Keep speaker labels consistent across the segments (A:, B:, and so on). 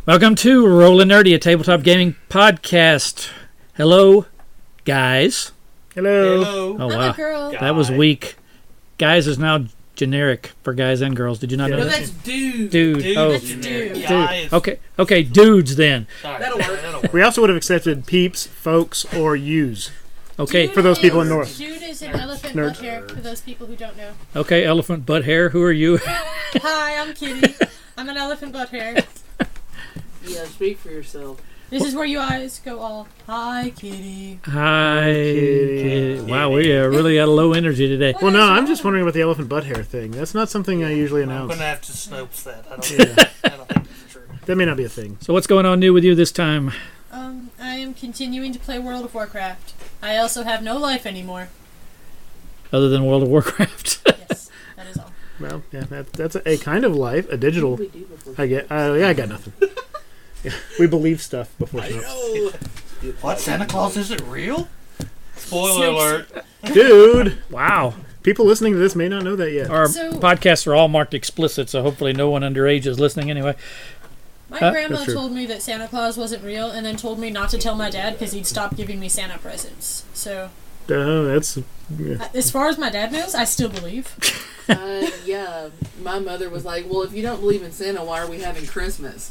A: Welcome to Rollin' Nerdy, a tabletop gaming podcast. Hello, guys.
B: Hello.
A: Oh,
C: I'm
A: wow.
C: a girl.
A: That was weak. Guys is now generic for guys and girls. Did you not know
C: No,
A: that?
C: that's dude.
A: Dude. Oh,
C: That's dude.
A: dude. Okay, dudes then.
C: That'll work.
B: We also would have accepted peeps, folks, or yous.
A: Okay,
C: Dude
B: for those people in
C: is-
B: North.
C: Dude is an elephant
B: Nerds.
C: butt hair, for those people who don't know.
A: okay, elephant butt hair. Who are you?
C: Hi, I'm Kitty. I'm an elephant butt hair.
D: Yeah, speak for yourself.
C: This is where you guys go all, hi, Kitty.
A: Hi.
B: Kitty.
A: Wow, we really got a low energy today.
B: Well, no, I'm just wondering about the elephant butt hair thing. That's not something I usually
E: I'm
B: announce.
E: going to have to Snopes that. I don't,
B: Yeah,
E: I don't think it's true.
B: that may not be a thing.
A: So what's going on new with you this time?
C: I am continuing to play World of Warcraft. I also have no life anymore.
A: Other than World of Warcraft.
C: Yes, that is all.
B: Well, yeah, that's a kind of life, a digital.
D: What do we do before
B: I get. I got nothing. Yeah, we believe stuff before.
E: I
B: Snopes.
E: know. What? Santa Claus isn't real? Spoiler alert.
B: Dude,
A: Wow.
B: people listening to this may not know that yet.
A: Our
C: So-
A: podcasts are all marked explicit, so hopefully no one underage is listening anyway.
C: My
A: Huh?
C: grandma
B: That's true.
C: told me that Santa Claus wasn't real and then told me not to tell my dad because he'd stop giving me Santa presents. So,
B: That's. Yeah.
C: as far as my dad knows, I still believe.
D: Yeah, my mother was like, well, if you don't believe in Santa, why are we having Christmas?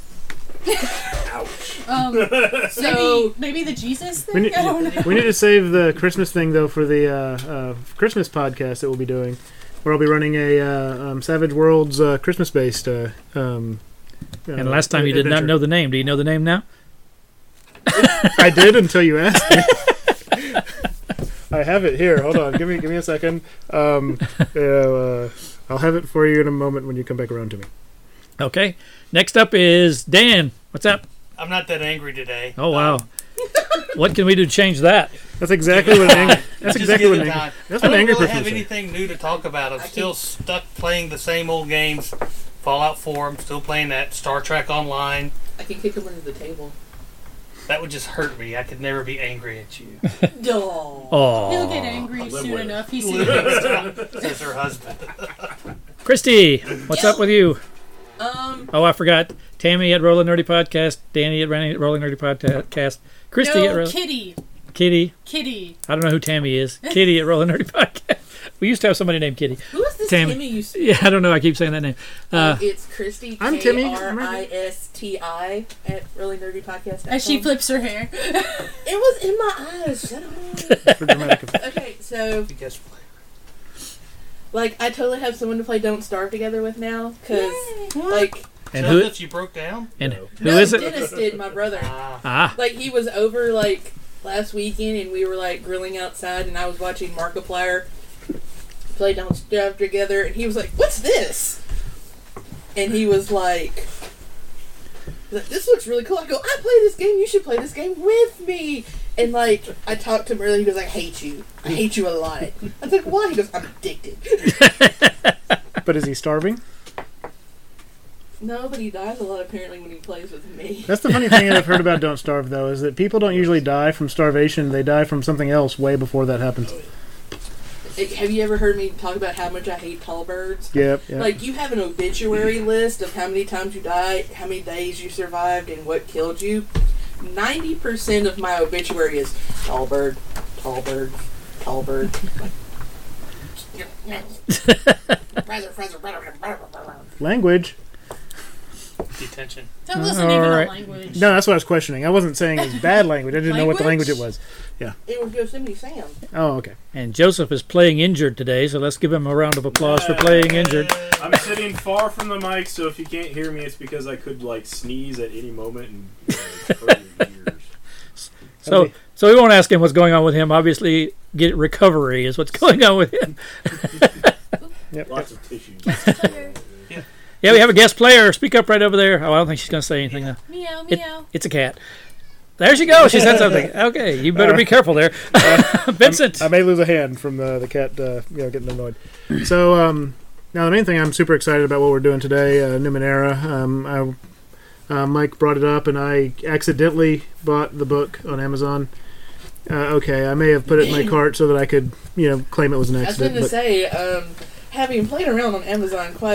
D: So,
C: maybe the Jesus
B: We
C: thing?
B: need,
C: I don't know.
B: we need to save the Christmas thing though for the Christmas podcast that we'll be doing, where I'll be running a Savage Worlds Christmas-based.
A: And last time you did not know the name. Do you know the name now?
B: I did until you asked me. I have it here. Hold on. Give me a second. I'll have it for you in a moment when you come back around to me.
A: Okay. Next up is Dan. What's up?
E: I'm not that angry today.
A: Oh, wow. What can we do to change that?
B: That's exactly what an angry. That's
E: Just
B: exactly
E: give
B: what
E: it
B: an angry.
E: time.
B: That's
E: I
B: what an
E: don't
B: angry
E: really
B: person
E: have
B: would say.
E: anything new to talk about. I'm still stuck playing the same old games. Fallout 4, I'm still playing that. Star Trek Online.
D: I can kick him under the table.
E: That would just hurt me. I could never be angry at you.
D: No.
A: Oh.
C: He'll get angry soon enough. He's seen
E: Says her husband.
A: Christy, what's up with you?
D: Um,
A: Oh, I forgot. Tammy at Rollin' Nerdy Podcast. Danny at Rolling Nerdy Podcast. Christy at
C: No,
A: Kitty.
C: Kitty.
A: I don't know who Tammy is. Kitty at Rolling Nerdy Podcast. We used to have somebody named Kitty.
D: who is this
A: Tammy.
D: Timmy you see?
A: Yeah, I don't know. I keep saying that name.
D: It's Christy.
B: I'm Timmy.
D: Kristi at Really Nerdy Podcast.
C: As she flips her hair.
D: It was in my eyes. Shut up.
B: For dramatic effect.
D: Okay, so
E: You guess
D: like I totally have someone to play Don't Starve together with now because like
A: And who?
E: that you broke down?
A: And who
D: no,
A: is it?
D: Dennis did, my brother.
A: Ah,
D: Like he was over like last weekend and we were like grilling outside and I was watching Markiplier play Don't Starve together and he was like, "What's this?" And he was like, "This looks really cool." I go, "I play this game. You should play this game with me." And like I talked to him earlier. He goes, "I hate you. I hate you a lot." I was like, "Why?" He goes, "I'm addicted."
B: But is he starving?
D: No, but he dies a lot apparently when he plays with me.
B: That's the funny thing that I've heard about Don't Starve, though, is that people don't usually die from starvation. They die from something else way before that happens.
D: Have you ever heard me talk about how much I hate tall birds?
B: Yep.
D: Like, you have an obituary list of how many times you died, how many days you survived, and what killed you. 90% of my obituary is tall bird, tall bird, tall bird.
B: Language.
E: Detention.
C: That wasn't even
A: Alright.
C: a language.
B: No, that's what I was questioning. I wasn't saying it was bad language. I didn't know what the language
C: Language?
B: it was.
D: It was Yosemite Sam.
B: Oh, okay.
A: and Joseph is playing injured today, so let's give him a round of applause for playing injured.
F: I'm sitting far from the mic, so if you can't hear me, it's because I could like sneeze at any moment and hurt your ears.
A: So we won't ask him what's going on with him. Obviously, get recovery is what's going on with him.
B: Yep.
F: Lots of tissues.
A: Yeah, we have a guest player. Speak up right over there. Oh, I don't think she's going to say anything now.
C: Meow,
A: It-
C: meow.
A: It's a cat. There she goes. She said something. Okay, you better be careful there. Vincent.
B: I may lose a hand from the cat, getting annoyed. So, now the main thing I'm super excited about what we're doing today, Numenera. Mike brought it up, and I accidentally bought the book on Amazon. Okay, I may have put it in my cart so that I could, claim it was an
D: I was going
B: accident.
D: to
B: But
D: say, having played around on Amazon quite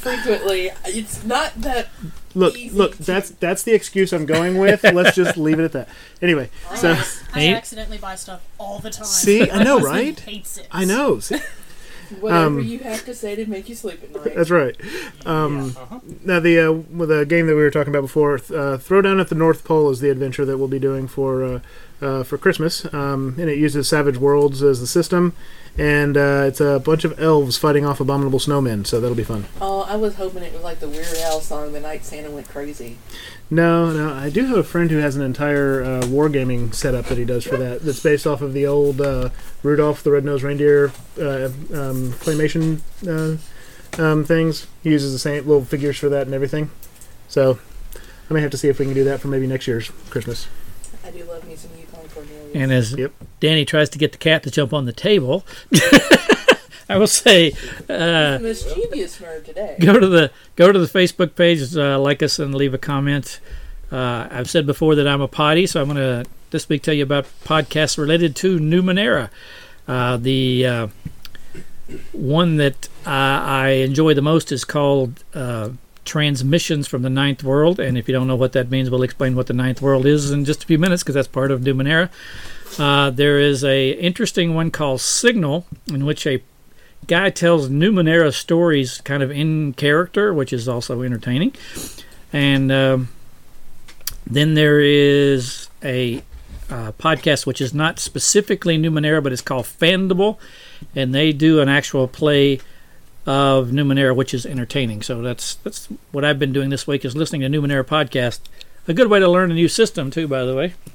D: frequently. It's not that
B: Look,
D: easy
B: look.
D: to-
B: That's the excuse I'm going with. Let's just leave it at that. Anyway, so
C: I
A: Hey.
C: accidentally buy stuff all the time.
B: See, I know,
C: My husband
B: right?
C: hates it.
B: I know. See,
D: Whatever you have to say to make you sleep at night.
B: that's right. Now with the game that we were talking about before, Throwdown at the North Pole is the adventure that we'll be doing for Christmas, and it uses Savage Worlds as the system, and it's a bunch of elves fighting off abominable snowmen, so that'll be fun.
D: Oh, I was hoping it was like the Weird Al song, "The Night Santa Went Crazy."
B: No, I do have a friend who has an entire wargaming setup that he does for that. That's based off of the old Rudolph the Red-Nosed Reindeer claymation things. He uses the same little figures for that and everything. So I may have to see if we can do that for maybe next year's Christmas.
D: I do love me some Yukon Cornelius.
A: And as
B: Yep.
A: Danny tries to get the cat to jump on the table, I will say,
D: Mischievous nerd today.
A: go to the Facebook page, like us, and leave a comment. I've said before that I'm a potty, so I'm going to this week tell you about podcasts related to Numenera. The one that I enjoy the most is called Transmissions from the Ninth World, and if you don't know what that means, we'll explain what the Ninth World is in just a few minutes, because that's part of Numenera. There is a interesting one called Signal, in which a guy tells Numenera stories kind of in character, which is also entertaining. And then there is a podcast which is not specifically Numenera, but it's called Fandible, and they do an actual play of Numenera, which is entertaining. So that's what I've been doing this week, is listening to Numenera podcast. A good way to learn a new system too, by the way.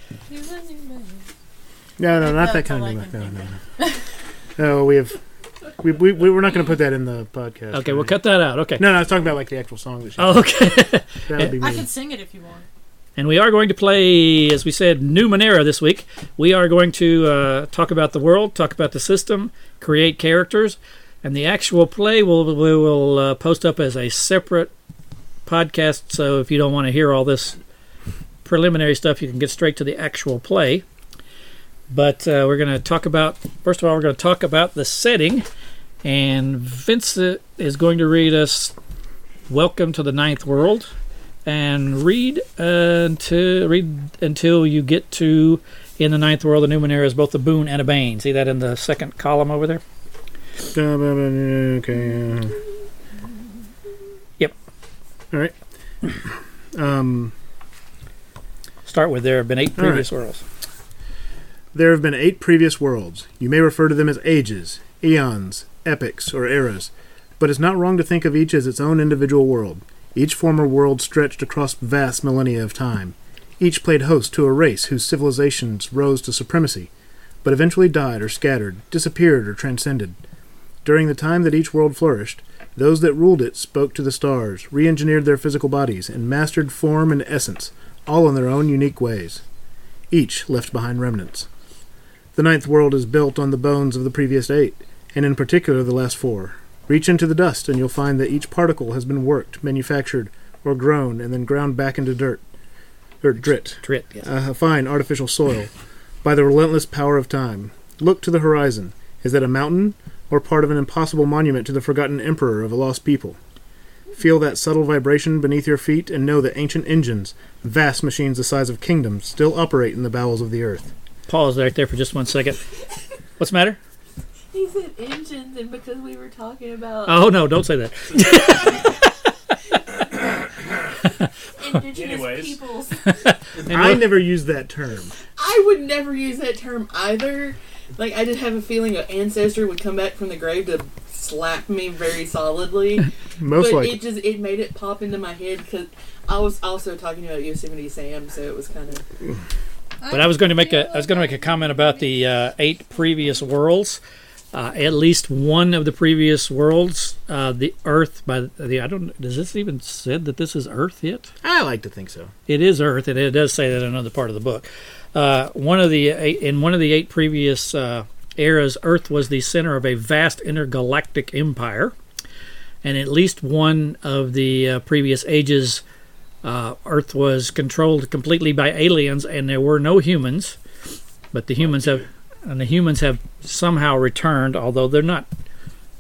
B: No, not that
C: That's
B: kind
C: all
B: of
C: I can
B: no.
C: think
B: No, we're not going to put that in the podcast.
A: Okay, we'll
B: right?
A: cut that out. Okay.
B: No, I was talking about like the actual song that she.
A: Oh, okay.
B: That would be
C: I
B: mean.
C: can sing it if you want.
A: And we are going to play, as we said, Numenera this week. We are going to talk about the world, talk about the system, create characters, and the actual play we will post up as a separate podcast. So if you don't want to hear all this preliminary stuff, you can get straight to the actual play. But we're going to talk about, first of all, we're going to talk about the setting. And Vincent is going to read us Welcome to the Ninth World. And read until you get to, in the Ninth World, the Numenera is both a boon and a bane. See that in the second column over there?
B: Okay.
A: Yep.
B: All right.
A: Start with there have been 8 previous worlds.
B: There have been 8 previous worlds. You may refer to them as ages, eons, epochs, or eras, but it's not wrong to think of each as its own individual world. Each former world stretched across vast millennia of time. Each played host to a race whose civilizations rose to supremacy, but eventually died or scattered, disappeared or transcended. During the time that each world flourished, those that ruled it spoke to the stars, re-engineered their physical bodies, and mastered form and essence, all in their own unique ways. Each left behind remnants. The Ninth World is built on the bones of the previous 8, and in particular the last 4. Reach into the dust and you'll find that each particle has been worked, manufactured, or grown, and then ground back into drit,
A: Yes.
B: a fine artificial soil, by the relentless power of time. Look to the horizon. Is that a mountain, or part of an impossible monument to the forgotten emperor of a lost people? Feel that subtle vibration beneath your feet and know that ancient engines, vast machines the size of kingdoms, still operate in the bowels of the earth.
A: Pause right there for just 1 second. What's the matter?
D: He said engines, and because we were talking about
A: Oh, no, don't say that.
D: indigenous
F: Anyways.
D: peoples,
B: I never used that term.
D: I would never use that term either. Like, I just have a feeling an ancestor would come back from the grave to slap me very solidly.
B: Most
D: but
B: likely.
D: it made it pop into my head because I was also talking about Yosemite Sam, so it was kind of.
A: But I was going to make a comment about the 8 previous worlds. At least one of the previous worlds, the Earth. Does this even said that this is Earth yet?
B: I like to think so.
A: It is Earth, and it does say that in another part of the book. In one of the 8 previous eras, Earth was the center of a vast intergalactic empire, and at least one of the previous ages, Earth was controlled completely by aliens, and there were no humans. But the humans have somehow returned, although they're not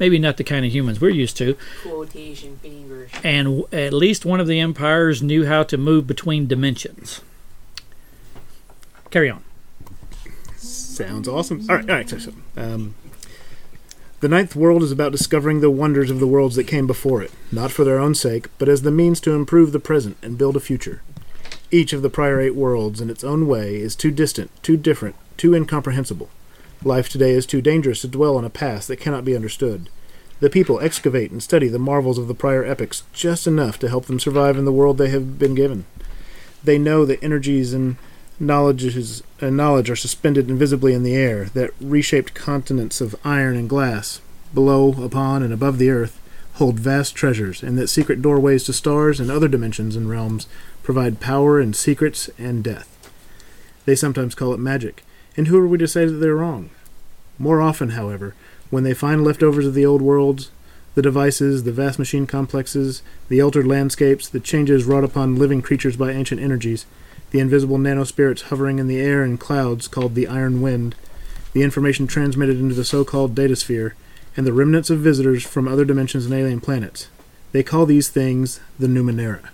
A: maybe not the kind of humans we're used to.
D: Quotation fingers.
A: And at least one of the empires knew how to move between dimensions. Carry on.
B: Sounds awesome. All right. So, the ninth world is about discovering the wonders of the worlds that came before it, not for their own sake, but as the means to improve the present and build a future. Each of the prior 8 worlds, in its own way, is too distant, too different, too incomprehensible. Life today is too dangerous to dwell on a past that cannot be understood. The people excavate and study the marvels of the prior epochs just enough to help them survive in the world they have been given. They know that energies and knowledge are suspended invisibly in the air, that reshaped continents of iron and glass, below, upon, and above the earth, hold vast treasures, and that secret doorways to stars and other dimensions and realms provide power and secrets and death. They sometimes call it magic, and who are we to say that they're wrong? More often, however, when they find leftovers of the old worlds, the devices, the vast machine complexes, the altered landscapes, the changes wrought upon living creatures by ancient energies, the invisible nanospirits hovering in the air in clouds called the Iron Wind, the information transmitted into the so-called datasphere, and the remnants of visitors from other dimensions and alien planets. They call these things the Numenera.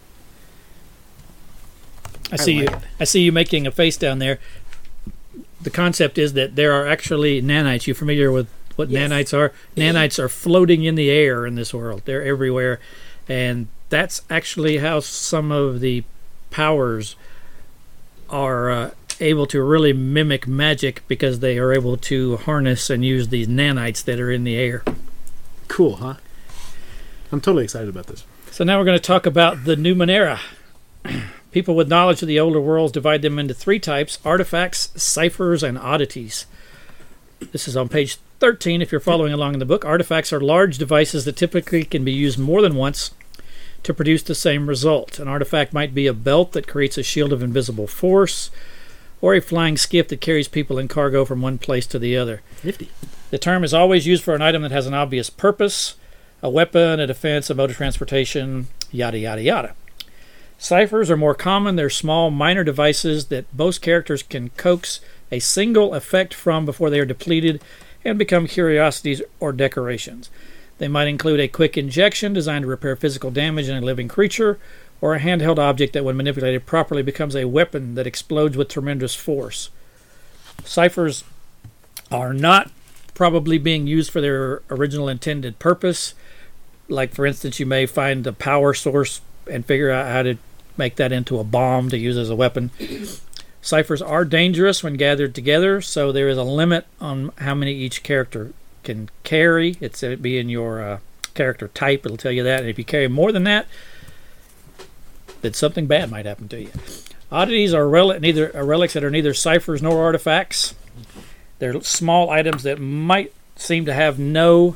A: I see you making a face down there. The concept is that there are actually nanites. You familiar with what nanites are? Nanites are floating in the air in this world. They're everywhere. And that's actually how some of the powers are able to really mimic magic, because they are able to harness and use these nanites that are in the air.
B: Cool, huh? I'm totally excited about this.
A: So now we're going to talk about the Numenera. People with knowledge of the older worlds divide them into 3 types: artifacts, ciphers, and oddities. This is on page 13 if you're following along in the book. Artifacts are large devices that typically can be used more than once to produce the same result. An artifact might be a belt that creates a shield of invisible force, or a flying skiff that carries people and cargo from one place to the other.
B: Nifty.
A: The term is always used for an item that has an obvious purpose: a weapon, a defense, a mode of transportation, yada yada yada. Ciphers are more common. They're small, minor devices that most characters can coax a single effect from before they are depleted and become curiosities or decorations. They might include a quick injection designed to repair physical damage in a living creature, or a handheld object that, when manipulated properly, becomes a weapon that explodes with tremendous force. Ciphers are not probably being used for their original intended purpose. Like, for instance, you may find a power source and figure out how to make that into a bomb to use as a weapon. Ciphers are dangerous when gathered together, so there is a limit on how many each character can carry. It'd be in your character type. It'll tell you that. And if you carry more than that, then something bad might happen to you. Oddities are relics that are neither ciphers nor artifacts. They're small items that might seem to have no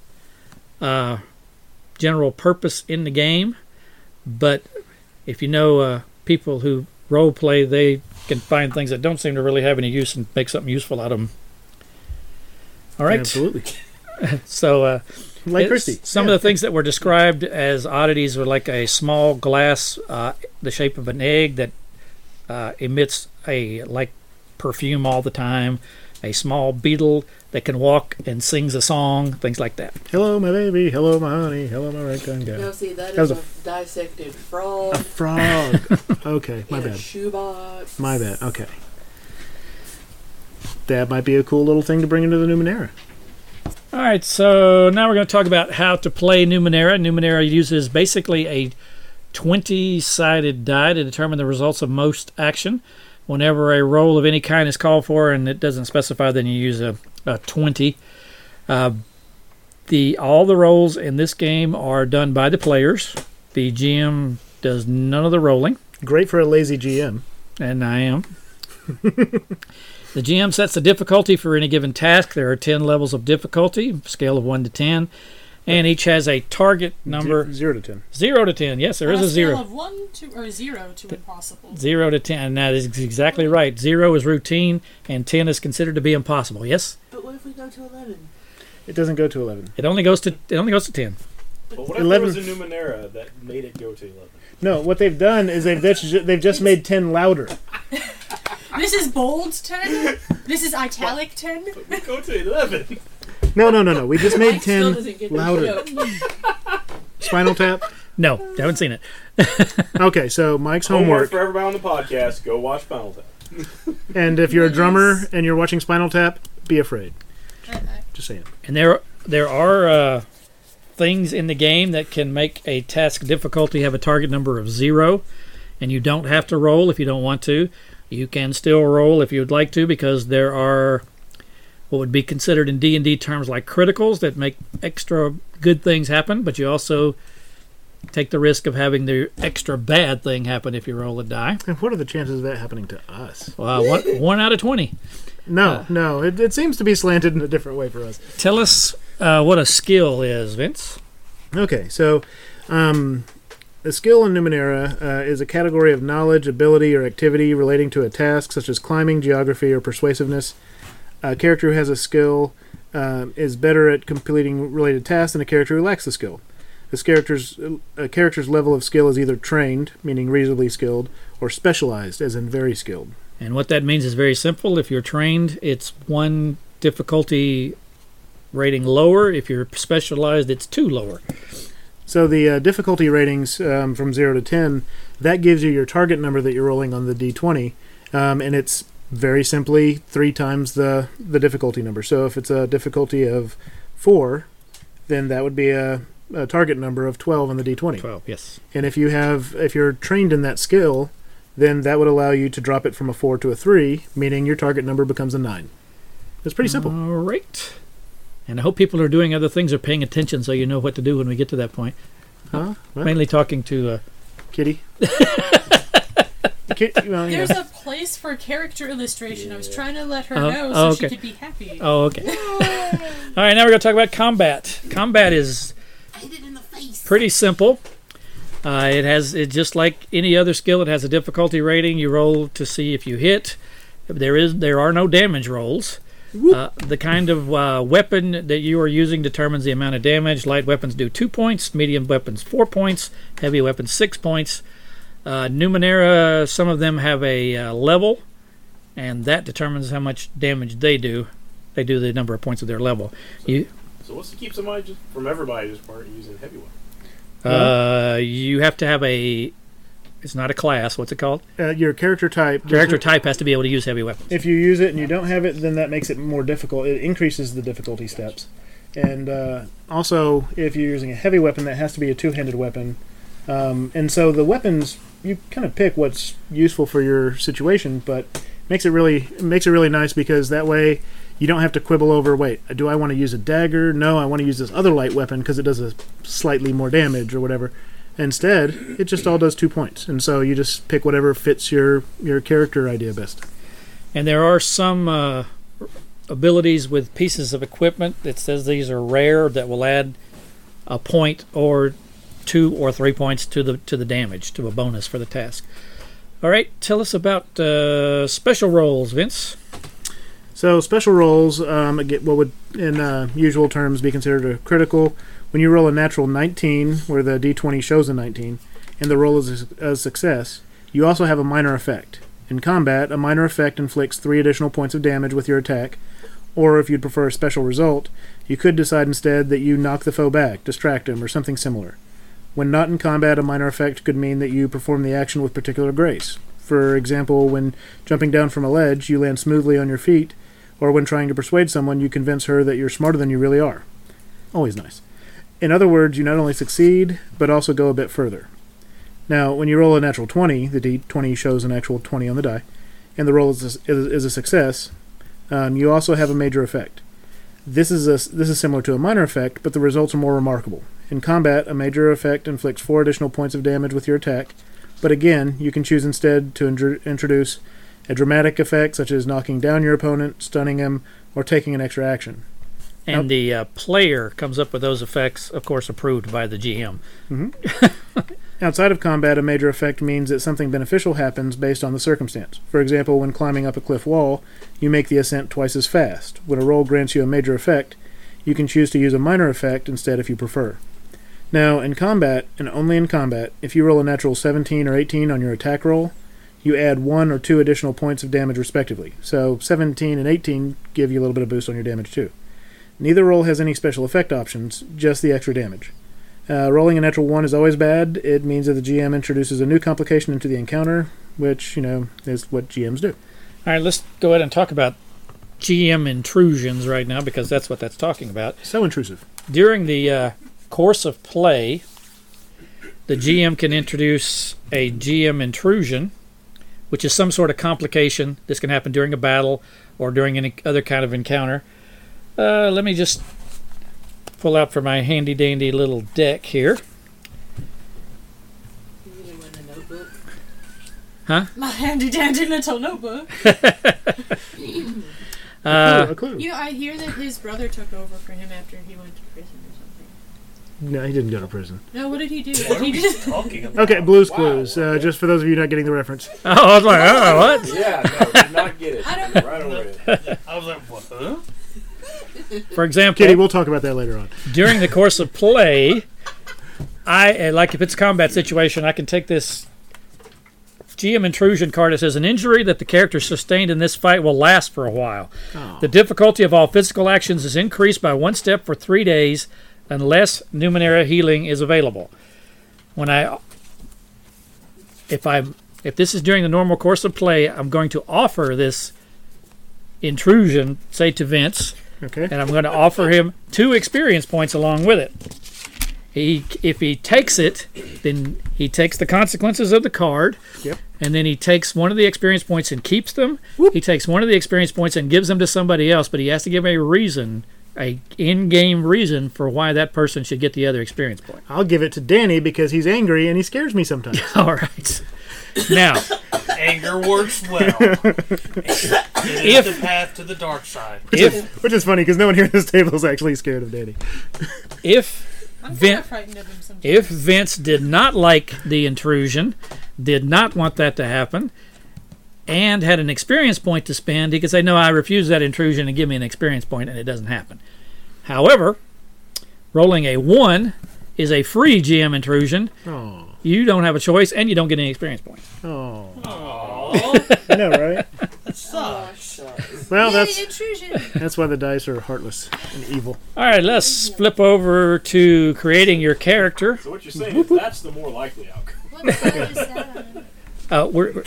A: general purpose in the game, but if you know people who role play, they can find things that don't seem to really have any use and make something useful out of them. All right.
B: Absolutely.
A: So,
B: like Christy.
A: Some of the things that were described as oddities were like a small glass, the shape of an egg that emits like perfume all the time. A small beetle that can walk and sings a song, things like that.
B: Hello, my baby. Hello, my honey. Hello, my red-gun guy.
D: No, see, that is a dissected frog.
B: A frog. Okay, my bad.
D: A shoebox.
B: My bad. Okay. That might be a cool little thing to bring into the Numenera.
A: All right, so now we're going to talk about how to play Numenera. Numenera uses basically a 20-sided die to determine the results of most action. Whenever a roll of any kind is called for and it doesn't specify, then you use a 20. All the rolls in this game are done by the players. The GM does none of the rolling.
B: Great for a lazy GM.
A: And I am. The GM sets the difficulty for any given task. There are 10 levels of difficulty, scale of 1 to 10. And each has a target number.
B: 0 to 10.
A: 0 to 10. Yes, there is a 0.
C: Scale of 1 to or 0 to impossible.
A: 0 to 10. That is exactly right. 0 is routine, and 10 is considered to be impossible. Yes.
D: But what if we go to 11?
B: It doesn't go to 11.
A: It only goes to 10.
F: But what if there was a Numenera that made it go to 11?
B: No, what they've done is they've just made 10 louder.
C: This is bold 10. This is italic 10.
F: But we go to 11.
B: No. We just made
D: Mike still
B: 10
D: doesn't get the
B: louder.
D: joke.
B: Spinal Tap.
A: No, haven't seen it.
B: Okay, so Mike's
F: Homework
B: homework.
F: for everybody on the podcast. Go watch Spinal Tap.
B: And if you're a drummer and you're watching Spinal Tap, be afraid. Just saying.
A: And there are things in the game that can make a task difficulty have a target number of 0, and you don't have to roll if you don't want to. You can still roll if you would like to, because there are what would be considered in D&D terms like criticals that make extra good things happen, but you also take the risk of having the extra bad thing happen if you roll a die.
B: And what are the chances of that happening to us?
A: 1 out of 20.
B: No. It seems to be slanted in a different way for us.
A: Tell us what a skill is, Vince.
B: Okay, so a skill in Numenera is a category of knowledge, ability, or activity relating to a task, such as climbing, geography, or persuasiveness. A character who has a skill is better at completing related tasks than a character who lacks the skill. A character's level of skill is either trained, meaning reasonably skilled, or specialized, as in very skilled.
A: And what that means is very simple. If you're trained, it's 1 difficulty rating lower. If you're specialized, it's 2 lower.
B: So the difficulty ratings from 0 to 10, that gives you your target number that you're rolling on the D20, and it's very simply 3 times the difficulty number. So if it's a difficulty of 4, then that would be a target number of 12 on the D20.
A: 12, yes.
B: And if you're trained in that skill, then that would allow you to drop it from a 4 to a 3, meaning your target number becomes a 9. It's pretty simple.
A: All right. And I hope people are doing other things or paying attention so you know what to do when we get to that point.
B: Huh? What?
A: Mainly talking to...
B: Kitty.
C: There's a place for character illustration. I was trying to let her know so
A: okay.
C: she could be happy.
A: Oh, okay. All right, now we're going to talk about combat. Combat is pretty simple. It's just like any other skill. It has a difficulty rating. You roll to see if you hit. There are no damage rolls. The kind of weapon that you are using determines the amount of damage. Light weapons do 2 points, medium weapons 4 points, heavy weapons 6 points. Numenera, some of them have a level, and that determines how much damage they do. They do the number of points of their level.
F: So what's to keep somebody from everybody just weren't using heavy weapons?
A: You have to have it's not a class. What's it called?
B: Your character type.
A: Character type has to be able to use heavy weapons.
B: If you use it and you don't have it, then that makes it more difficult. It increases the difficulty steps. And also, if you're using a heavy weapon, that has to be a 2-handed weapon. And so the weapons, you kind of pick what's useful for your situation, but makes it really nice, because that way you don't have to quibble over, wait, do I want to use a dagger? No, I want to use this other light weapon because it does a slightly more damage or whatever. Instead, it just all does 2 points. And so you just pick whatever fits your character idea best.
A: And there are some abilities with pieces of equipment that says these are rare that will add a point or 2 or 3 points to the damage, to a bonus for the task. All right, tell us about special rolls, Vince.
B: So special rolls, what would in usual terms be considered a critical. When you roll a natural 19, where the D20 shows a 19, and the roll is a success, you also have a minor effect. In combat, a minor effect inflicts 3 additional points of damage with your attack, or if you'd prefer a special result, you could decide instead that you knock the foe back, distract him, or something similar. When not in combat, a minor effect could mean that you perform the action with particular grace. For example, when jumping down from a ledge, you land smoothly on your feet, or when trying to persuade someone, you convince her that you're smarter than you really are. Always nice. In other words, you not only succeed, but also go a bit further. Now, when you roll a natural 20, the D20 shows an actual 20 on the die, and the roll is a success, you also have a major effect. This is similar to a minor effect, but the results are more remarkable. In combat, a major effect inflicts 4 additional points of damage with your attack, but again, you can choose instead to introduce a dramatic effect, such as knocking down your opponent, stunning him, or taking an extra action.
A: And the player comes up with those effects, of course, approved by the GM.
B: Mm-hmm. Outside of combat, a major effect means that something beneficial happens based on the circumstance. For example, when climbing up a cliff wall, you make the ascent twice as fast. When a roll grants you a major effect, you can choose to use a minor effect instead if you prefer. Now, in combat, and only in combat, if you roll a natural 17 or 18 on your attack roll, you add 1 or 2 additional points of damage respectively. So 17 and 18 give you a little bit of boost on your damage too. Neither roll has any special effect options, just the extra damage. Rolling a natural 1 is always bad. It means that the GM introduces a new complication into the encounter, which, is what GMs do.
A: All right, let's go ahead and talk about GM intrusions right now, because that's what that's talking about.
B: So intrusive.
A: During the course of play, the GM can introduce a GM intrusion, which is some sort of complication. This can happen during a battle or during any other kind of encounter. Let me just pull out for my handy-dandy little deck here.
D: You really want a notebook?
A: Huh?
C: My handy-dandy little notebook.
B: A clue.
C: I hear that his brother took over for him after he went to prison or something.
B: No, he didn't go to prison.
C: No, what did he do?
E: What are
C: He
E: we
C: just
E: talking about?
B: Okay, Blue's Clues. Just for those of you not getting the reference.
A: Oh, I was like, oh, what?
F: Yeah, no, did not get it.
C: I don't-
F: Right away.
E: I was like, what? Huh?
A: For example,
B: Kitty, we'll talk about that later on.
A: during the course of play, like if it's a combat situation, I can take this GM intrusion card. It says an injury that the character sustained in this fight will last for a while.
B: Oh.
A: The difficulty of all physical actions is increased by 1 step for 3 days unless Numenera healing is available. If this is during the normal course of play, I'm going to offer this intrusion, say to Vince,
B: Okay.
A: and I'm going to offer him 2 experience points along with it. If he takes it, then he takes the consequences of the card.
B: Yep.
A: And then he takes one of the experience points and keeps them.
B: Whoop.
A: He takes one of the experience points and gives them to somebody else, but he has to give a reason, a in-game reason for why that person should get the other experience point.
B: I'll give it to Danny because he's angry and he scares me sometimes.
A: All right. Now,
E: Anger works well. It is the path to the dark side.
B: Which is funny because no one here at this table is actually scared of Danny.
C: I'm kind
A: Vin-
C: of frightened of him sometimes.
A: if Vince did not like the intrusion, did not want that to happen, and had an experience point to spend, he could say, no, I refuse that intrusion and give me an experience point, and it doesn't happen. However, rolling a 1 is a free GM intrusion.
B: Oh.
A: You don't have a choice, and you don't get any experience points.
B: Oh.
E: Aww.
B: I know, right?
E: That sucks.
B: Well,
C: Yay,
B: that's
C: intrusion.
B: why the dice are heartless and evil.
A: All right, let's flip over to creating your character.
F: So what you're saying is that's the more likely outcome.
C: What the hell is that?
A: We're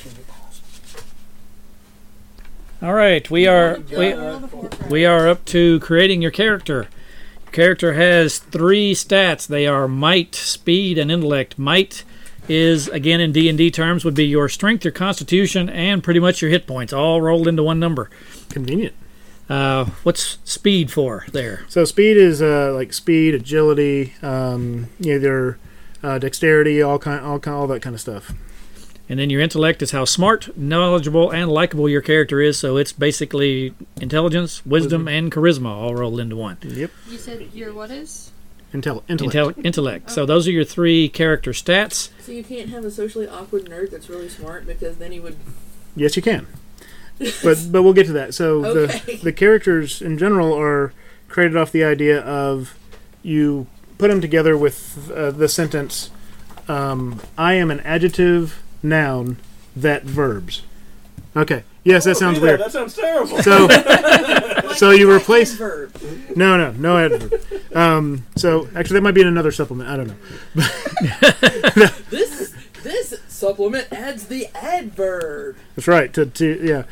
A: all right. We are up to creating your character. Your character has 3 stats. They are might, speed, and intellect. Might is, again, in D&D terms, would be your strength, your constitution, and pretty much your hit points, all rolled into one number.
B: Convenient.
A: What's speed for there?
B: So speed is like speed, agility, either dexterity, all that kind of stuff.
A: And then your intellect is how smart, knowledgeable, and likable your character is. So it's basically intelligence, wisdom, and charisma all rolled into one.
B: Yep.
C: You said your what is?
B: Intellect.
A: Intellect. So those are your 3 character stats.
D: So you can't have a socially awkward nerd that's really smart because then he would.
B: Yes, you can. But we'll get to that. So
D: Okay.
B: the characters in general are created off the idea of you put them together with the sentence, I am an adjective noun that verbs. Okay. Yes, that sounds weird.
F: That sounds terrible.
B: So you replace
D: Verb.
B: no adverb. So actually that might be in another supplement. I don't know.
D: This supplement adds the adverb.
B: That's right. Yeah.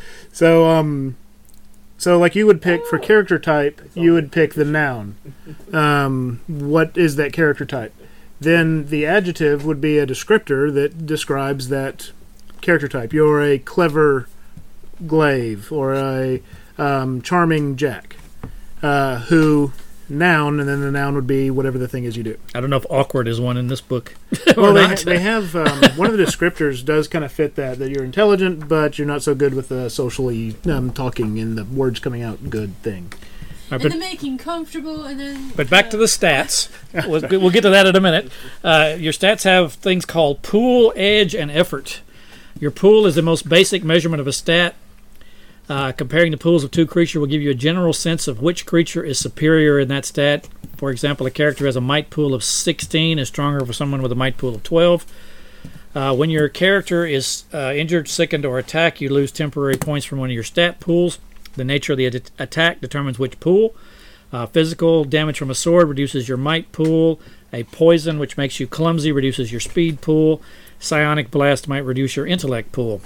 B: So like you would pick for character type, you would pick the noun. What is that character type? Then the adjective would be a descriptor that describes that character type. You're a clever glaive or a charming Jack. Who noun, and then the noun would be whatever the thing is you do.
A: I don't know if awkward is one in this book.
B: Well,
A: or not.
B: they have one of the descriptors does kind of fit that you're intelligent, but you're not so good with the socially talking and the words coming out good thing.
A: All right,
C: And the making comfortable, and then.
A: but back to the stats. We'll get to that in a minute. Your stats have things called pool, edge, and effort. Your pool is the most basic measurement of a stat. Comparing the pools of 2 creatures will give you a general sense of which creature is superior in that stat. For example, a character has a might pool of 16 is stronger for someone with a might pool of 12. When your character is injured, sickened, or attacked, you lose temporary points from one of your stat pools. The nature of the attack determines which pool. Physical damage from a sword reduces your might pool. A poison, which makes you clumsy, reduces your speed pool. Psionic blast might reduce your intellect pool.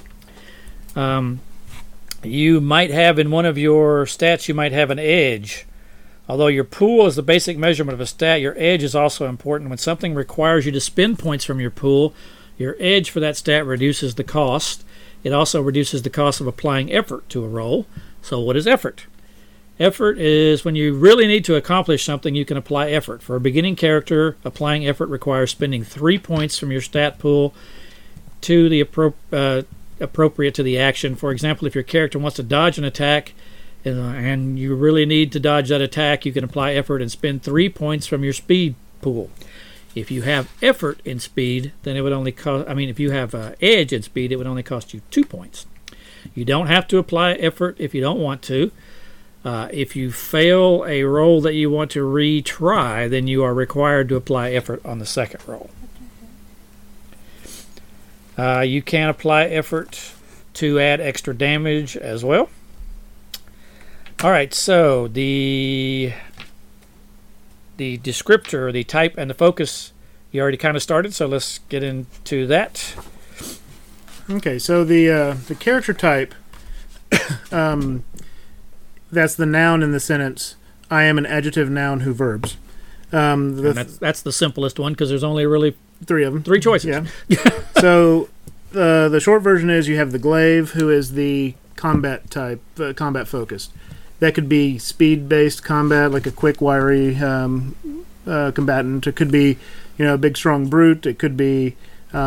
A: You might have in one of your stats, you might have an edge. Although your pool is the basic measurement of a stat, your edge is also important. When something requires you to spend points from your pool, your edge for that stat reduces the cost. It also reduces the cost of applying effort to a roll. So what is effort? Effort is when you really need to accomplish something, you can apply effort. For a beginning character, applying effort requires spending 3 points from your stat pool to the appropriate to the action. For example, if your character wants to dodge an attack and you really need to dodge that attack, you can apply effort and spend 3 points from your speed pool. If you have effort in speed, then it would only cost, if you have edge in speed, it would only cost you 2 points. You don't have to apply effort if you don't want to. If you fail a roll that you want to retry, then you are required to apply effort on the second roll. You can apply effort to add extra damage as well. All right, so the descriptor, the type, and the focus, you already kind of started, so let's get into that.
B: Okay, so the character type, that's the noun in the sentence, I am an adjective, noun, who verbs.
A: And that's the simplest one because there's only really
B: 3 of them.
A: 3 choices.
B: Yeah. So the short version is you have the glaive, who is the combat type, combat focused. That could be speed-based combat, like a quick, wiry combatant. It could be, a big, strong brute. It could be,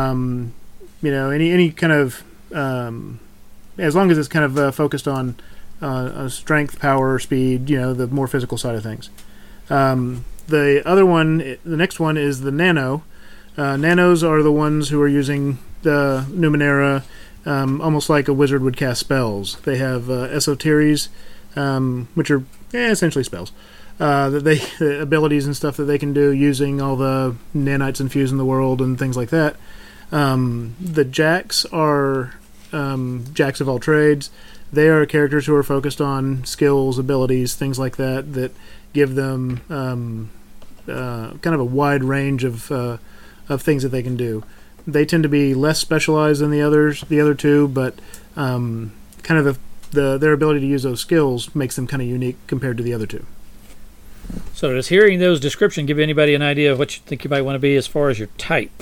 B: any kind of, as long as it's kind of focused on strength, power, speed. The more physical side of things. The other one, the next one, is the nano. Nanos are the ones who are using the Numenera, almost like a wizard would cast spells. They have esoteries. Which are essentially spells, abilities and stuff that they can do using all the nanites infused in the world and things like that. The jacks are jacks of all trades. They are characters who are focused on skills, abilities, things like that give them kind of a wide range of things that they can do. They tend to be less specialized than the other two, but kind of their ability to use those skills makes them kind of unique compared to the other two.
A: So does hearing those descriptions give anybody an idea of what you think you might want to be as far as your type?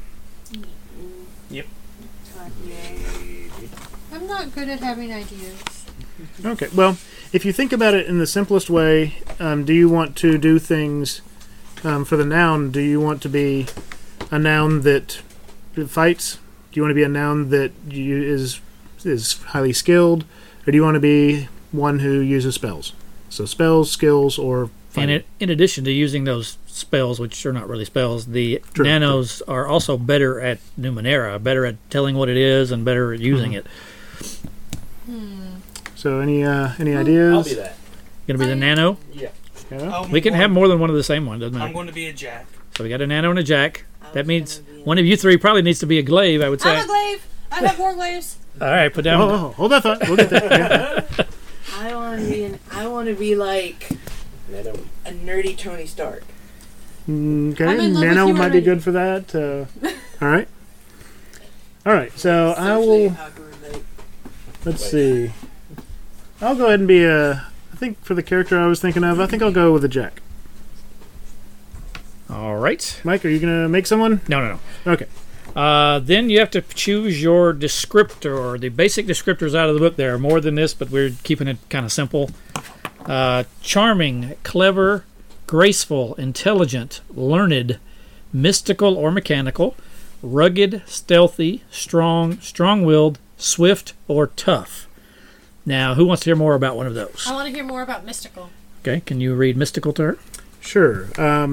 E: Yep.
C: I'm not good at having ideas.
B: Okay, well, if you think about it in the simplest way, do you want to do things for the noun? Do you want to be a noun that fights? Do you want to be a noun that is highly skilled? Or do you want to be one who uses spells? So spells, skills, or fighting.
A: And in addition to using those spells, which are not really spells, the nanos are also better at Numenera, better at telling what it is and better at using it.
B: So any ideas?
F: I'll be that.
A: Going to be the nano?
F: Yeah.
A: We can have more than one of the same one, doesn't
E: I'm
A: matter.
E: going to be a jack.
A: So we got a nano and a jack. That means one of you three probably needs to be a glaive, I would say.
C: I'm a glaive. I have 4 glaives.
A: All right, put down.
B: Oh, hold that thought. We'll get there. Yeah.
D: I want to be like a nerdy Tony Stark.
B: Okay,
C: I'm in love
B: nano
C: with you
B: might be
C: already.
B: good for that. All right. So I
D: Socially
B: will.
D: awkward, like,
B: Let's see. I'll go ahead and be I think for the character I was thinking of, I think I'll go with a jack.
A: All right.
B: Mike, are you gonna make someone?
A: No.
B: Okay.
A: Then you have to choose your descriptor, or the basic descriptors out of the book. There are more than this, but we're keeping it kind of simple. Charming, clever, graceful, intelligent, learned, mystical or mechanical, rugged, stealthy, strong, strong-willed, swift, or tough. Now, who wants to hear more about one of those?
C: I want to hear more about mystical.
A: Okay, can you read mystical to her?
B: Sure.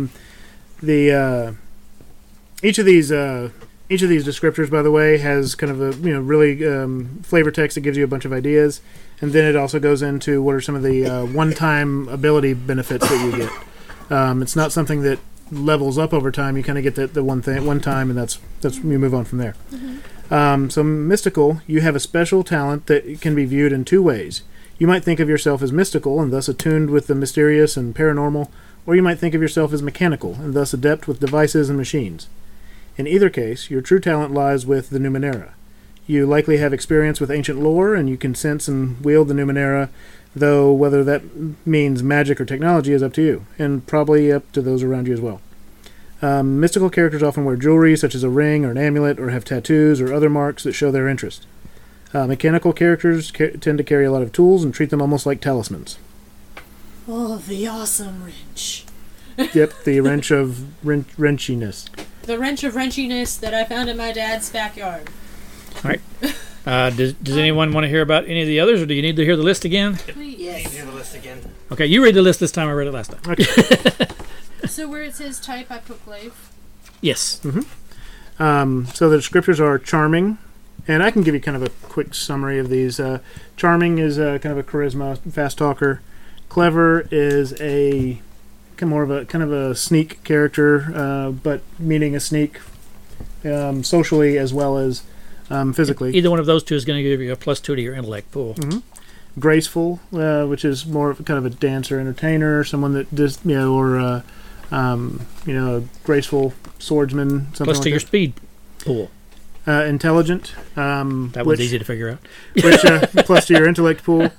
B: Each of these descriptors, by the way, has kind of a really flavor text that gives you a bunch of ideas, and then it also goes into what are some of the one-time ability benefits that you get. It's not something that levels up over time. You kind of get the one time, and that's you move on from there. So mystical, you have a special talent that can be viewed in 2 ways. You might think of yourself as mystical and thus attuned with the mysterious and paranormal, or you might think of yourself as mechanical and thus adept with devices and machines. In either case, your true talent lies with the Numenera. You likely have experience with ancient lore, and you can sense and wield the Numenera, though whether that means magic or technology is up to you, and probably up to those around you as well. Mystical characters often wear jewelry, such as a ring or an amulet, or have tattoos or other marks that show their interest. Mechanical characters tend to carry a lot of tools and treat them almost like talismans.
C: Oh, the awesome wrench.
B: Yep, the wrench of wrenchiness.
C: The wrench of wrenchiness that I found in my dad's backyard.
A: All right. Does anyone want to hear about any of the others, or do you need to hear the list again?
C: Please.
E: Need to hear the list again.
A: Okay, you read the list this time. I read it last time.
B: Okay.
C: So where it says type, I put glaive.
A: Yes.
B: So the descriptors are charming, and I can give you kind of a quick summary of these. Charming is kind of a charisma, fast talker. Clever is a more of a kind of a sneak character, but meaning a sneak socially as well as physically.
A: Either one of those two is going to give you a +2 to your intellect pool.
B: Graceful, which is more of kind of a dancer, entertainer, someone that just or a graceful swordsman, something
A: Plus
B: like
A: to your
B: that.
A: speed pool.
B: Intelligent.
A: That was easy to figure out.
B: Which plus to your intellect pool.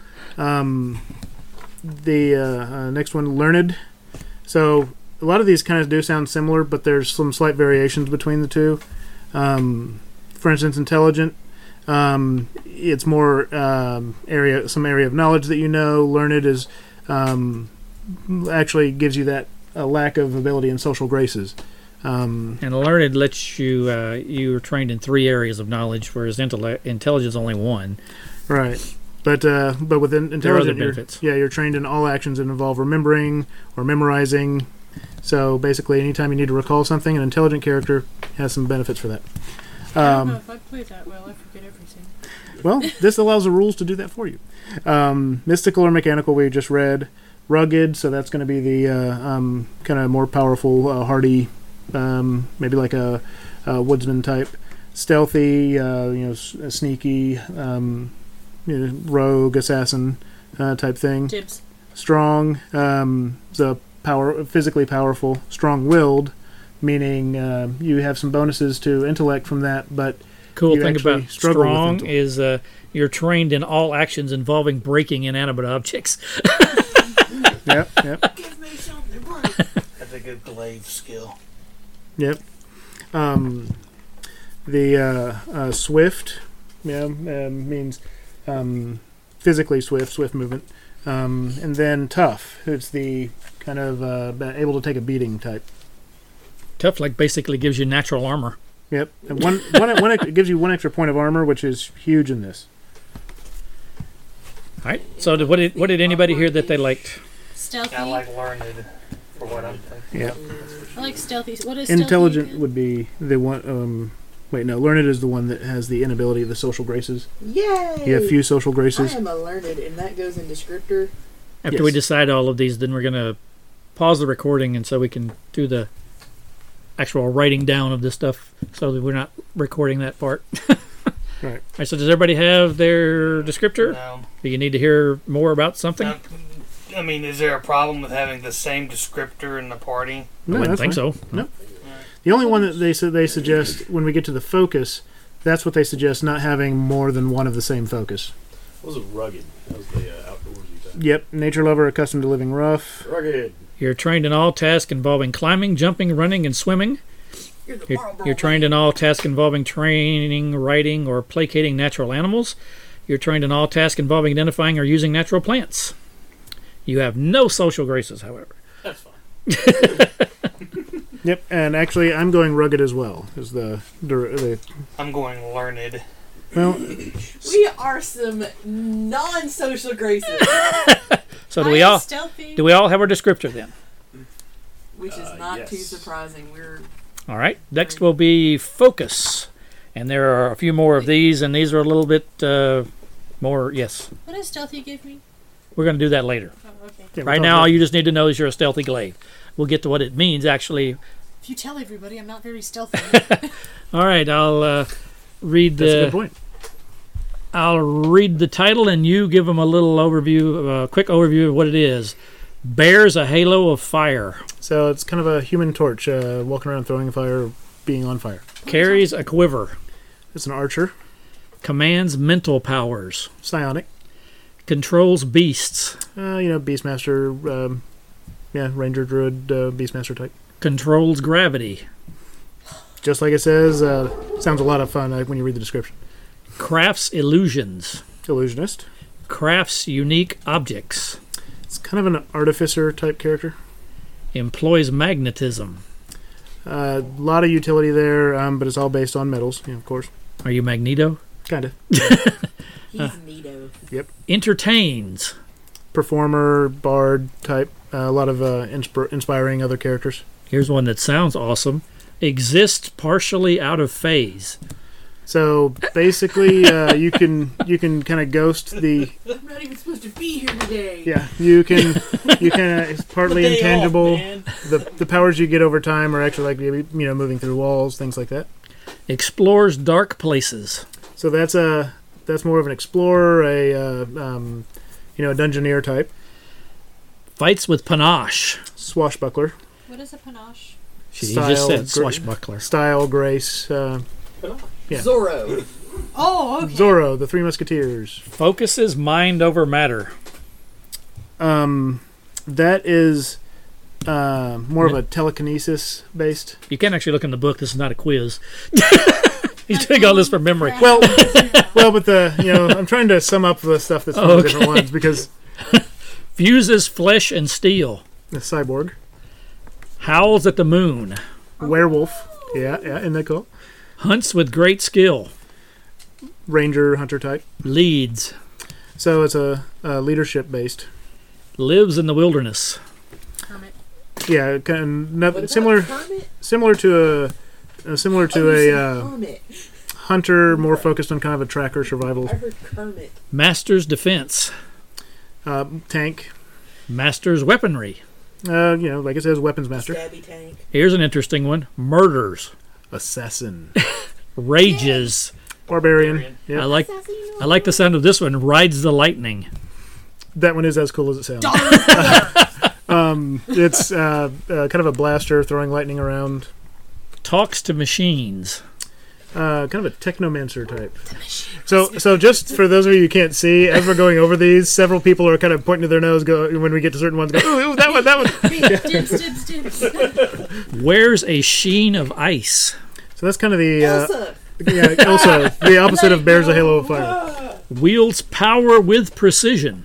B: The next one, learned. So a lot of these kind of do sound similar, but there's some slight variations between the two. For instance, intelligent. It's more some area of knowledge that you know. Learned is actually gives you that lack of ability in social graces.
A: And learned lets you you're trained in 3 areas of knowledge, whereas intelligence only 1.
B: Right. But with intelligent,
A: There are other benefits.
B: You're trained in all actions that involve remembering or memorizing. So basically, anytime you need to recall something, an intelligent character has some benefits for that.
C: I don't know if I play that well. I forget everything.
B: Well, this allows the rules to do that for you. Mystical or mechanical, we just read. Rugged, so that's going to be the kind of more powerful, hardy, maybe like a woodsman type. Stealthy, sneaky, rogue, assassin type thing.
C: Dibs.
B: Strong, physically powerful. Strong-willed, meaning you have some bonuses to intellect from that, but
A: Cool
B: you
A: thing
B: actually
A: about
B: struggle with
A: strong
B: intellect.
A: is you're trained in all actions involving breaking inanimate objects.
B: Yep.
C: Give me something to break.
E: That's a good glaive skill.
B: Yep. The swift, means physically swift movement, and then tough. It's the kind of able to take a beating type.
A: Tough, like, basically gives you natural armor.
B: Yep. And one it gives you 1 extra point of armor, which is huge in this.
A: All right. So what did anybody hear that they liked?
C: Stealthy.
E: I like learned for what I'm thinking.
B: Yeah.
C: I like stealthy. What is stealthy
B: Intelligent
C: again?
B: would be the one. Learned is the one that has the inability, the social graces.
D: Yay!
B: You have few social graces.
D: I am a learned, and that goes in descriptor.
A: After we
B: Yes.
A: decide all of these, then we're going to pause the recording, and so we can do the actual writing down of this stuff, so that we're not recording that part.
B: Right.
A: All right. So does everybody have their descriptor?
E: No.
A: Do you need to hear more about something?
E: I mean, is there a problem with having the same descriptor in the party?
B: No,
A: I wouldn't
B: that's
A: think
B: fine.
A: so.
B: No. The only one that they suggest when we get to the focus, that's what they suggest, not having more than one of the same focus.
F: What was it? Rugged. That was the outdoorsy type.
B: Yep, nature lover, accustomed to living rough.
F: Rugged.
A: You're trained in all tasks involving climbing, jumping, running, and swimming. You're trained in all tasks involving training, riding, or placating natural animals. You're trained in all tasks involving identifying or using natural plants. You have no social graces, however.
F: That's fine.
B: Yep, and actually, I'm going rugged as well. Is the
E: I'm going learned.
B: well,
D: We are some non-social graces,
A: So
C: I am stealthy.
A: do we all have our descriptor then?
D: which is not
F: yes.
D: too surprising. We're
A: All right. Next will be focus, and there are a few more of these, and these are a little bit more. Yes,
C: What does stealthy give me?
A: we're going to do that later.
C: Oh, okay.
B: yeah,
A: Right now, all you just need to know is you're a stealthy glaive. We'll get to what it means actually.
C: If you tell everybody I'm not very stealthy.
A: All right, I'll read
B: that's a good
A: the
B: point.
A: I'll read the title and you give them a little overview, a quick overview of what it is. Bears a halo of fire.
B: So it's kind of a Human Torch, walking around throwing fire, being on fire.
A: Carries a quiver.
B: It's an archer.
A: Commands mental powers.
B: Psionic.
A: Controls beasts.
B: Beastmaster, Ranger, Druid, Beastmaster type.
A: Controls gravity.
B: Just like it says, sounds a lot of fun when you read the description.
A: Crafts illusions.
B: Illusionist.
A: Crafts unique objects.
B: It's kind of an artificer type character.
A: Employs magnetism.
B: A lot of utility there, but it's all based on metals, of course.
A: Are you Magneto?
B: Kind of.
D: He's neato.
B: Yep.
A: Entertains.
B: Performer, bard type. A lot of inspiring other characters.
A: Here's one that sounds awesome. Exists partially out of phase.
B: So basically, you can kind of ghost the.
D: I'm not even supposed to be here today.
B: Yeah, you can. It's partly
E: Day
B: intangible.
E: off, man.
B: The powers you get over time are actually like moving through walls, things like that.
A: Explores dark places.
B: So that's more of an explorer, a dungeoneer type.
A: Fights with panache.
B: Swashbuckler.
C: What is a panache?
A: She
B: Style,
A: just said
B: gr-
A: swashbuckler.
B: Style, grace. Yeah.
D: Zorro.
C: Oh, okay.
B: Zorro, the Three Musketeers.
A: Focuses mind over matter.
B: That is more of a telekinesis based.
A: You can actually look in the book. This is not a quiz. He's doing all this from memory.
B: Well, but I'm trying to sum up the stuff that's from the different ones because
A: Fuses flesh and steel.
B: the cyborg,
A: Howls at the moon.
B: werewolf, isn't that cool?
A: Hunts with great skill.
B: Ranger, hunter type.
A: Leads.
B: So it's a leadership based.
A: Lives in the wilderness.
C: Hermit.
B: Yeah, kind of
D: What
B: similar
D: about Kermit?
B: similar to a
D: Kermit.
B: hunter, more focused on kind of a tracker survival.
D: I heard Kermit.
A: Masters defense.
B: Tank.
A: Masters weaponry.
B: Like it says, weapons master.
D: Stabby tank.
A: Here's an interesting one. Murders.
B: Assassin.
A: Rages.
B: Barbarian.
A: I
B: Yep.
A: like the sound of this one. Rides the lightning.
B: That one is as cool as it sounds. It's kind of a blaster throwing lightning around.
A: Talks to machines.
B: Kind of a technomancer type. So just for those of you who can't see, as we're going over these, several people are kind of pointing to their nose. When we get to certain ones, go, ooh, that one.
C: Dibs.
A: Wears a sheen of ice.
B: So that's kind of the
D: Elsa.
B: also the opposite of bears a halo of fire.
A: Wields power with precision.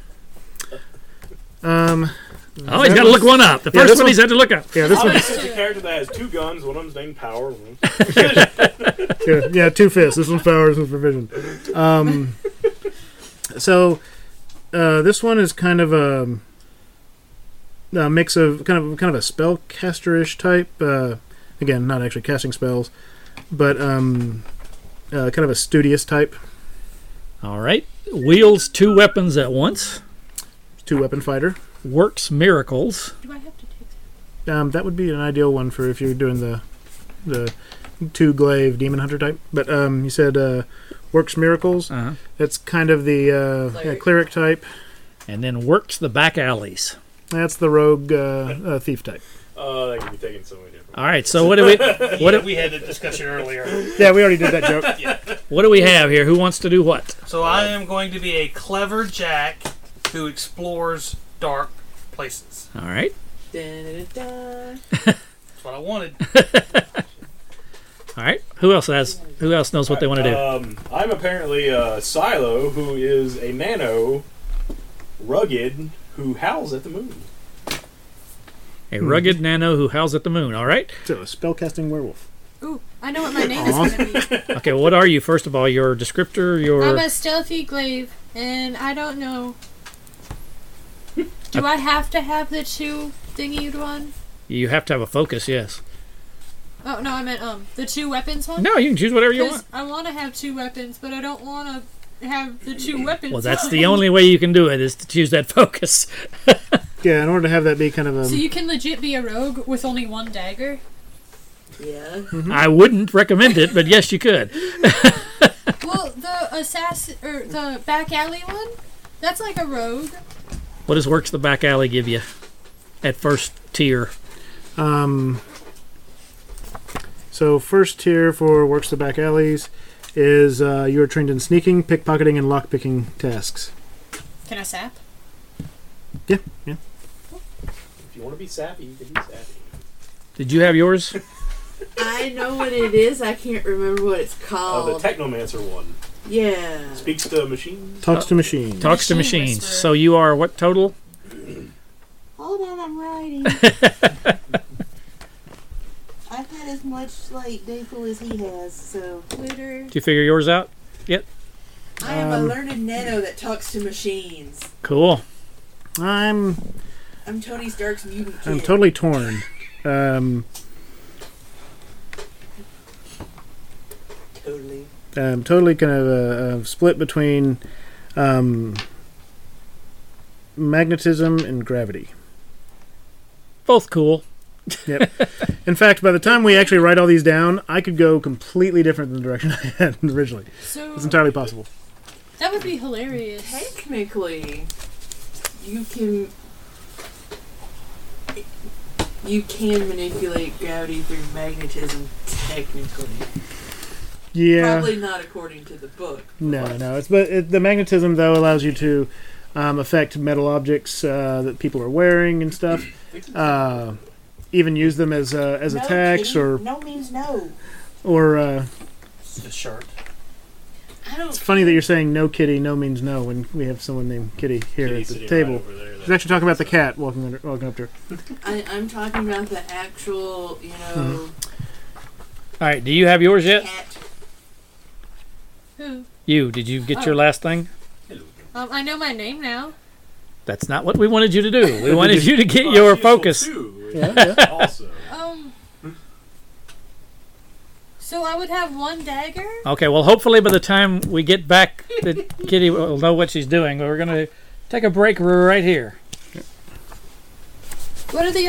B: Um,
A: Oh, he's got to look one up. The
B: Yeah,
A: first
B: this
A: one
B: one-
A: he's had to look up.
B: yeah, this one.
F: This is a character that has two guns. One of them's named Power. One of them's
B: Yeah, two fists. This one's power. This one's provision. So this one is kind of a mix of kind of a spellcaster-ish type. Again, not actually casting spells, but kind of a studious type.
A: All right. Wields two weapons at once.
B: Two-weapon fighter.
A: Works miracles.
C: Do I have to take
B: That would be an ideal one for if you're doing the two-glaive demon hunter type. But you said works miracles.
A: Uh-huh.
B: That's kind of the cleric type.
A: And then works the back alleys.
B: That's the rogue thief type.
F: that can be taken so many different.
A: All right. So what do we
E: We had a discussion earlier.
B: Yeah, we already did that joke.
A: what do we have here? Who wants to do what?
E: So I am going to be a clever Jack who explores dark places.
A: All right.
D: Da-da-da-da.
E: That's what I wanted.
A: All right. Who else knows what they want to do?
F: I'm apparently Silo, who is a nano rugged who howls at the moon.
A: A rugged nano who howls at the moon. All right.
B: So, a spellcasting werewolf.
C: Ooh, I know what my name is going to be.
A: Okay. What are you? First of all, your descriptor.
C: I'm a stealthy glaive, and I don't know. Do I have to have the two thingied one?
A: You have to have a focus. Yes.
C: Oh no, I meant the two weapons one.
A: No, you can choose whatever you
C: Because
A: want.
C: I want to have two weapons, but I don't want to have the two weapons.
A: Well, that's
C: on.
A: the only way you can do it is to choose that focus.
B: Yeah, in order to have that be kind of a...
C: So you can legit be a rogue with only one dagger.
D: Yeah.
A: I wouldn't recommend it, but yes, you could.
C: Well, the the back alley one? That's like a rogue.
A: What does Works the Back Alley give you at first tier?
B: So first tier for Works the Back Alleys is you are trained in sneaking, pickpocketing, and lockpicking tasks.
C: Can I sap?
B: Yeah.
F: If you want to be sappy, you can be sappy.
A: Did you have yours?
D: I know what it is. I can't remember what it's
F: Oh,
D: called.
F: the Technomancer one.
D: Yeah.
F: Speaks to machines.
B: Talks to machines.
A: Talks to
C: Machine
A: machines.
C: whisperer.
A: So you are what total?
G: Hold on, I'm writing. I've had as much like Daypool as he has, so
C: Twitter.
A: Did you figure yours out?
D: I am a learned nano that talks to machines.
A: Cool.
B: I'm
D: Tony Stark's mutant kid.
B: I'm totally torn.
D: Totally.
B: I'm totally kind of split between magnetism and gravity.
A: Both cool.
B: Yep. In fact, by the time we actually write all these down, I could go completely different than the direction I had originally.
C: So
B: It's entirely possible.
C: that would be hilarious.
D: Technically, you can manipulate gravity through magnetism. Technically,
B: Yeah.
D: probably not according to the book.
B: No. The magnetism though allows you to affect metal objects that people are wearing and stuff. Even use them as
G: no,
B: attacks
G: Kitty,
B: or
G: no means no.
E: The shirt.
D: I don't.
B: It's funny that you're saying no kitty, no means no when we have someone named Kitty here
F: Kitty's
B: at the
F: sitting
B: table.
F: right over there.
B: She's actually talking about the cat walking up to her.
D: I'm talking about the actual,
A: All right. Do you have yours yet?
D: cat.
C: Who?
A: You. Did you get your last thing?
C: I know my name now.
A: That's not what we wanted you to do. We wanted you to get
F: Well,
A: your
F: it's useful
A: focus.
F: too,
B: Yeah.
F: Also.
C: So I would have one dagger.
A: Okay. Well, hopefully by the time we get back, that Kitty will know what she's doing. We're gonna take a break right here.
C: What are the